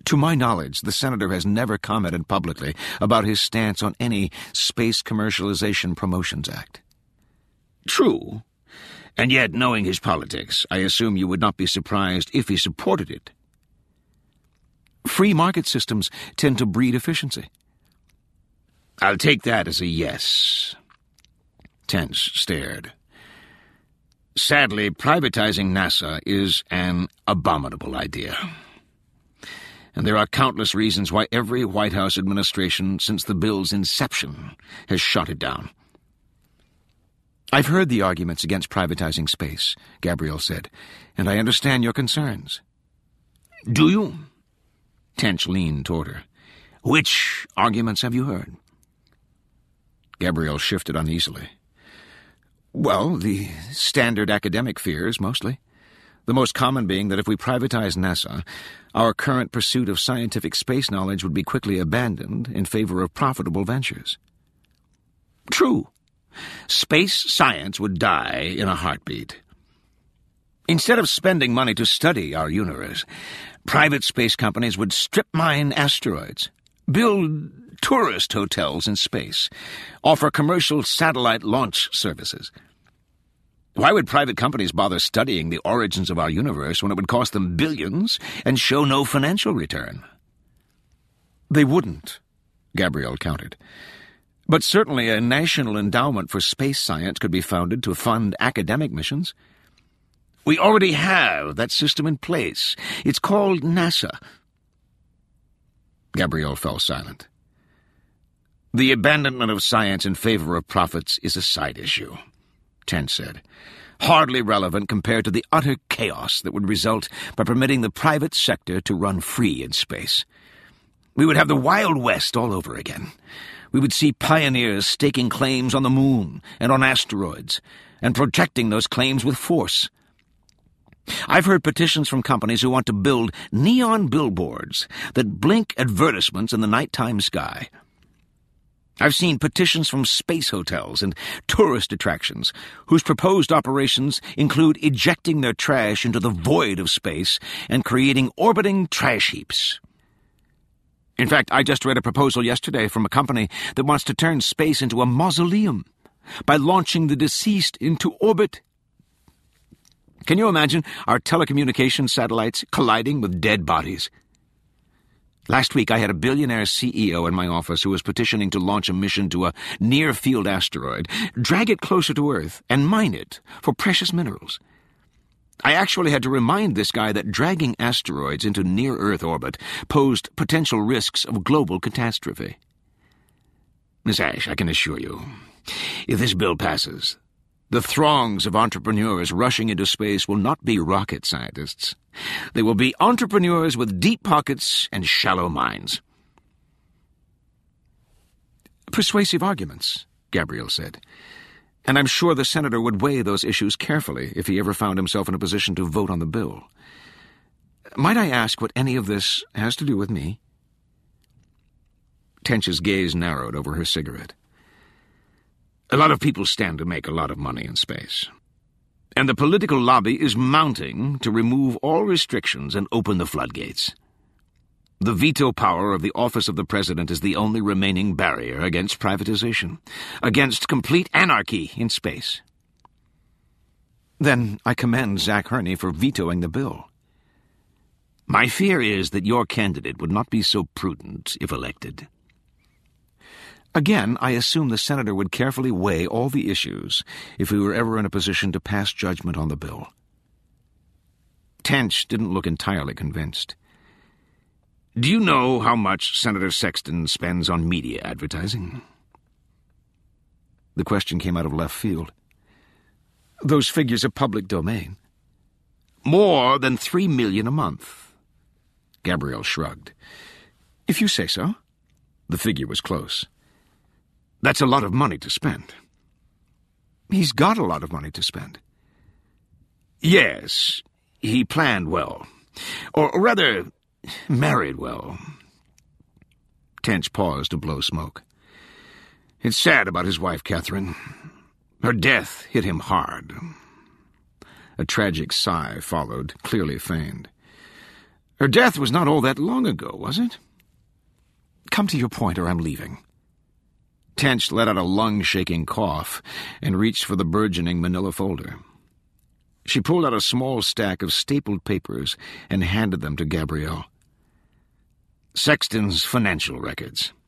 To my knowledge, the senator has never commented publicly about his stance on any Space Commercialization Promotions Act. True. And yet, knowing his politics, I assume you would not be surprised if he supported it. Free market systems tend to breed efficiency. I'll take that as a yes. Tench stared. Sadly, privatizing NASA is an abominable idea. And there are countless reasons why every White House administration since the bill's inception has shot it down. I've heard the arguments against privatizing space, Gabriel said, and I understand your concerns. Do you? Tench leaned toward her. Which arguments have you heard? Gabriel shifted uneasily. Well, the standard academic fears, mostly. The most common being that if we privatize NASA, our current pursuit of scientific space knowledge would be quickly abandoned in favor of profitable ventures. True. Space science would die in a heartbeat. Instead of spending money to study our universe, private space companies would strip mine asteroids, build tourist hotels in space, offer commercial satellite launch services. Why would private companies bother studying the origins of our universe when it would cost them billions and show no financial return? They wouldn't, Gabriel countered. But certainly a national endowment for space science could be founded to fund academic missions. We already have that system in place. It's called NASA. Gabriel fell silent. The abandonment of science in favor of profits is a side issue, Tench said. Hardly relevant compared to the utter chaos that would result by permitting the private sector to run free in space. We would have the Wild West all over again. We would see pioneers staking claims on the moon and on asteroids, and protecting those claims with force. I've heard petitions from companies who want to build neon billboards that blink advertisements in the nighttime sky. I've seen petitions from space hotels and tourist attractions whose proposed operations include ejecting their trash into the void of space and creating orbiting trash heaps. In fact, I just read a proposal yesterday from a company that wants to turn space into a mausoleum by launching the deceased into orbit. Can you imagine our telecommunications satellites colliding with dead bodies? Last week I had a billionaire CEO in my office who was petitioning to launch a mission to a near-field asteroid, drag it closer to Earth, and mine it for precious minerals. I actually had to remind this guy that dragging asteroids into near-Earth orbit posed potential risks of global catastrophe. Miss Ash, I can assure you, if this bill passes, the throngs of entrepreneurs rushing into space will not be rocket scientists. They will be entrepreneurs with deep pockets and shallow minds. Persuasive arguments, Gabriel said. And I'm sure the senator would weigh those issues carefully if he ever found himself in a position to vote on the bill. Might I ask what any of this has to do with me? Tench's gaze narrowed over her cigarette. A lot of people stand to make a lot of money in space. And the political lobby is mounting to remove all restrictions and open the floodgates. The veto power of the office of the president is the only remaining barrier against privatization, against complete anarchy in space. Then I commend Zach Hurney for vetoing the bill. My fear is that your candidate would not be so prudent if elected. Again, I assume the senator would carefully weigh all the issues if we were ever in a position to pass judgment on the bill. Tench didn't look entirely convinced. Do you know how much Senator Sexton spends on media advertising? The question came out of left field. Those figures are public domain. More than $3 million a month. Gabriel shrugged. If you say so. The figure was close. That's a lot of money to spend. He's got a lot of money to spend. Yes, he planned well. Or rather, married well. Tench paused to blow smoke. It's sad about his wife, Catherine. Her death hit him hard. A tragic sigh followed, clearly feigned. Her death was not all that long ago, was it? Come to your point or I'm leaving. Tench let out a lung-shaking cough and reached for the burgeoning manila folder. She pulled out a small stack of stapled papers and handed them to Gabrielle. Sexton's financial records.